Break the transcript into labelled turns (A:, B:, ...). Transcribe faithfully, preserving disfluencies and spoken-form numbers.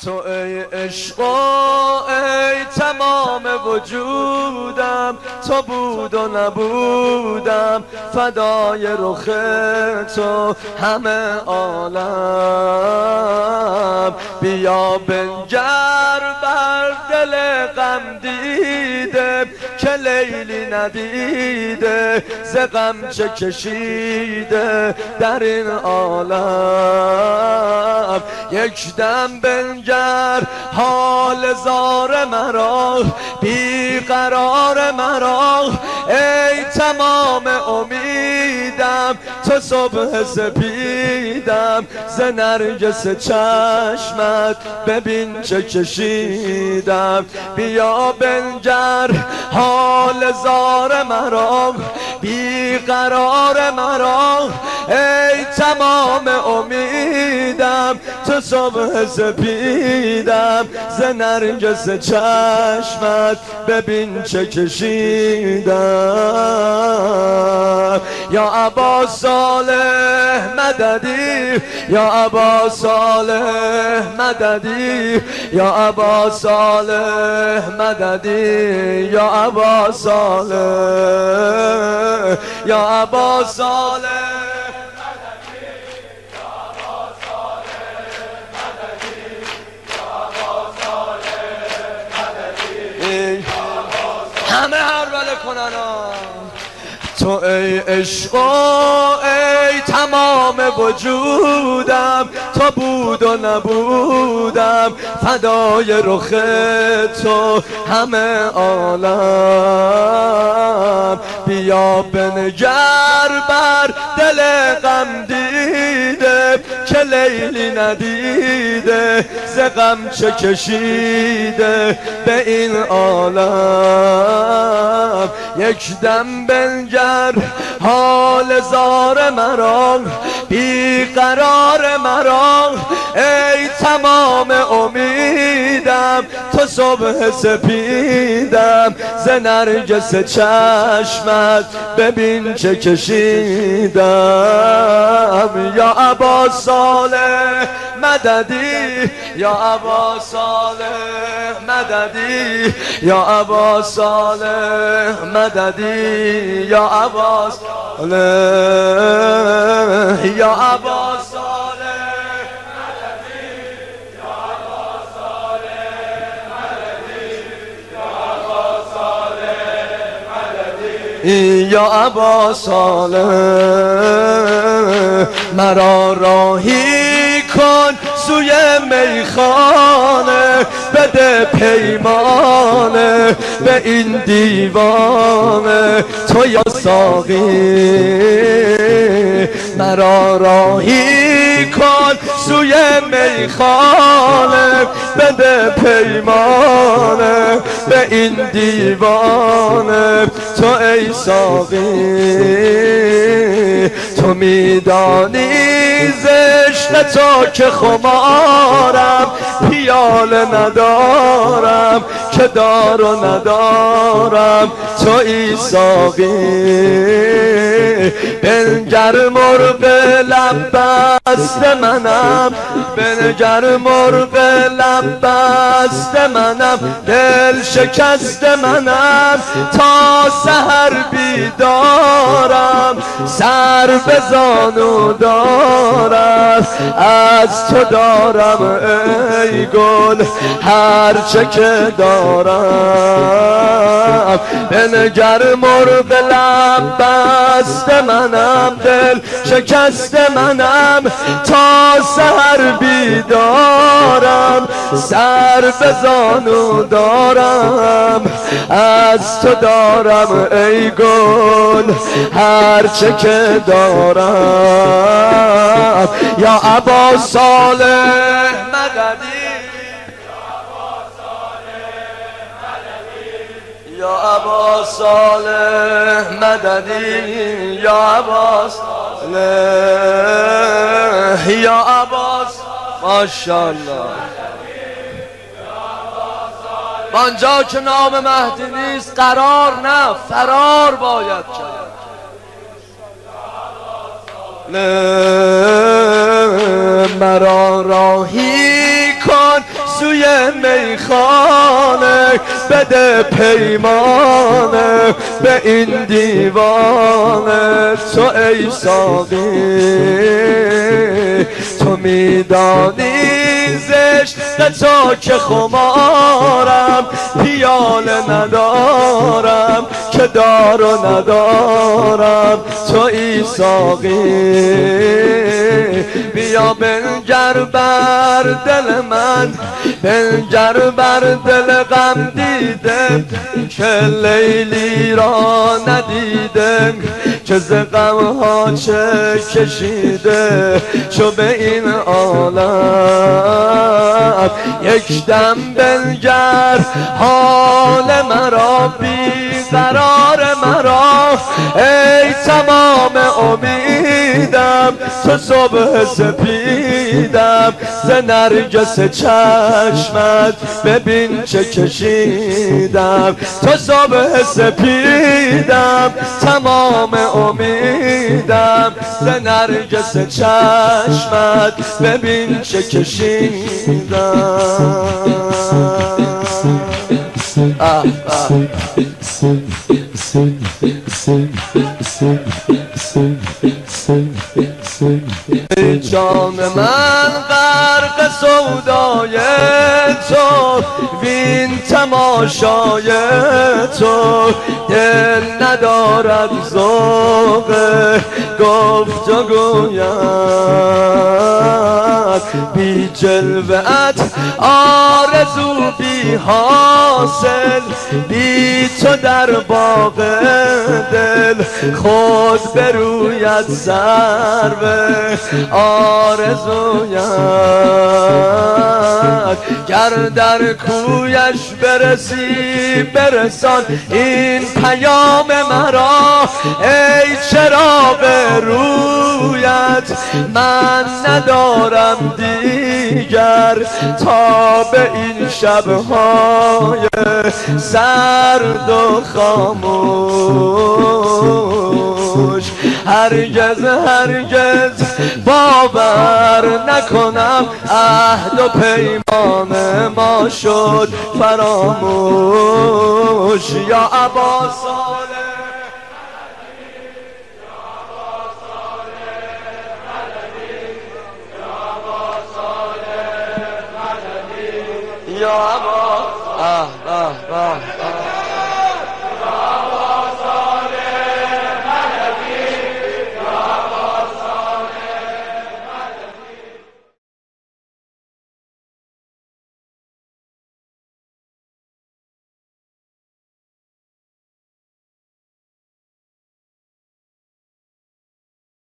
A: تو ای عشقا ای تمام وجودم، تو بود و نبودم فدای رخ تو همه عالم. بیا بنگر بر دل غم دیده که لیلی ندیده ز غم چه کشیده در این عالم. یک دم بنگر حال زار مرا بیقرار مرا، ای تمام امیدم تو صبح سپیدم ز نرگس چشمت ببین چه کشیدم. بیا بنگر حال زار مرا بیقرار مرا، ای تمام امیدم تو صبح سپیدم ز نرگس چشمت ببین چه کشیدم. یا ابا صالح مددی، یا ابا صالح مددی، یا ابا صالح مددی، یا ابا صالح، یا ابا صالح همه هر بله کنن. تو ای عشقا ای تمام وجودم، تو بود و نبودم فدای رخ تو همه عالم. بیا بنگر بر دل غم دیده که لیلی ندیده ز غم چه کشیده به این عالم. یک دم بنگر حال زار مرا بیقرار مرا، ای تمام امیدم تو صبح سپیدم ز نرگس چشمت ببین چه کشیدم. یا ابا صالح مددی، یا ابا صالح مددی، یا ابا صالح مددی، یا ابا صالح، یا ابا صالح مددی، یا ابا صالح مددی، یا ابا صالح مددی، یا ابا صالح مرا راهی کن سوی میخانه، بده پیمانه به این دیوانه تو یا ساقی. مرا راهی کن سوی میخانه، بده پیمانه به این دیوانه تو ای ساقی. تو میدانی عشق تو که خمارم پیاله ندارم که دار و ندارم تو ای ساقی. بنگر مرغ لب بست منم، بنگر مرغ لب بست منم، دل شکست منم تا سحر بیدارم، سر به زانو دارم از تو دارم ای گل هرچه که دارم. بنگر مرغ لب بست منم، دل شکست منم تا سحر بیدارم، سر به زانو دارم از تو دارم ای گل هرچه که دارم. یا ابا صالح مددی، یا ابا صالح مددی، یا ابا صالح، یا ابا ماشاءالله. آنجا که نام مهدی نیست قرار نه فرار باید کرد. مرا راهی کن سوی میخانه، بده پیمانه به این دیوانه. تو ای ساقی تو میدانی زشت تو که خمارم، پیاله ندارم که دارو ندارم. تو ای ساقی بیا بنگر بر دل من، بنگر بر دل غم دیده که لیلی را ندیده، که ز غم ها چه کشیده. چو به این عالم یک دم بنگر حال مرا، بی قرار مرا ای تمام امیدم. تو صبح سپیدم ز نرگس چشمت، ببین چه کشیدم. تو صبح سپیدم تمام امیدم ز نرگس چشمت، ببین چه کشیدم. آه آه. ای جان من غرق سودای تو، وین تماشای تو. دل ندارد ذوق گفت و گوید، بی جلوت آرزو بی حاصل. بی تو در باغ دل خود بروید سرو آرزویت. گر در کویش برسی برسان این پیام مرا، ای چراغ رویت. من ندارم دیگر تا به این شبهای سرد و خاموش هرگز هرگز باور نکنم عهد و پیمان ما شد فراموش. یا ابا صالح یا ابا آه آه آه